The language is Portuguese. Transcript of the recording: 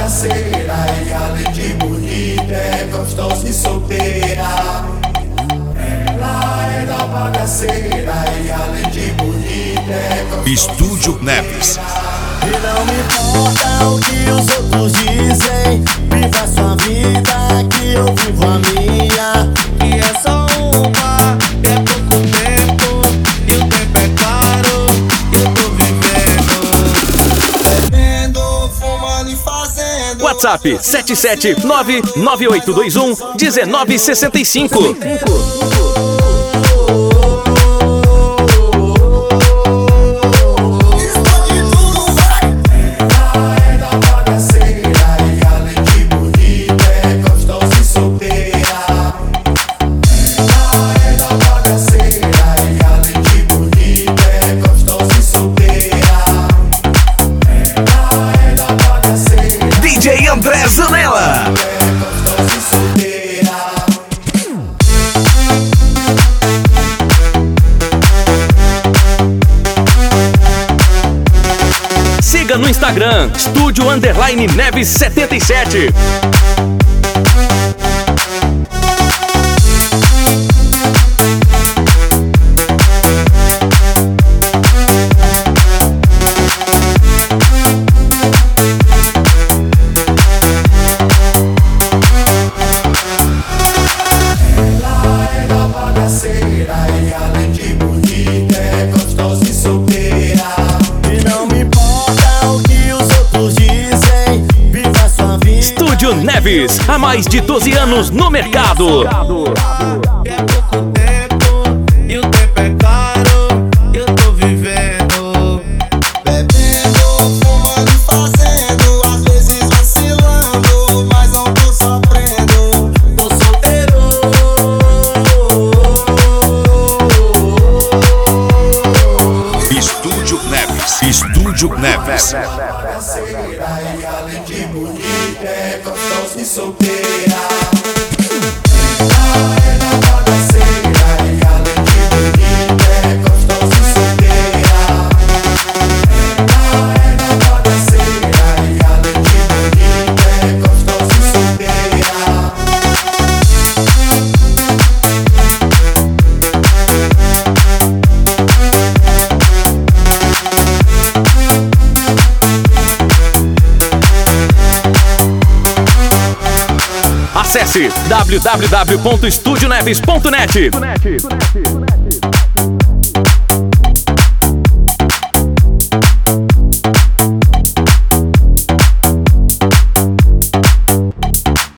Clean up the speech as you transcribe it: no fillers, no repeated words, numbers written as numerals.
bagaceira e além de bonita é gostosa e solteira. Ela é da bagaceira e além de bonita é gostosa Estúdio Neves. E não me importa o que os outros dizem, viva a sua vida que eu vivo a minha. E é só uma, é pouco tempo, e o tempo é caro, eu tô vivendo, bebendo, fumando e fazendo. WhatsApp 77998211965. DJ André Zanella. Siga no Instagram, Estúdio_Neves 77. E além de bonita é gostosa e solteira. E não me importa o que os outros dizem, viva a sua vida. Estúdio Neves, há mais de 12 anos no mercado. É pouco tempo, e o tempo é caro, eu tô vivendo, Bebendo, fumando e fazendo, às vezes vacilando, mas não tô sofrendo, tô solteiro. Estúdio Neves. Estúdio Neves. Bagaceira e além de bonita é gostosa e solteira. Ela é da bagaceira e além de bonita é gostosa e solteira. Ela é da bagaceira e além de bonita é gostosa e solteira. Acesse www.estudioneves.net.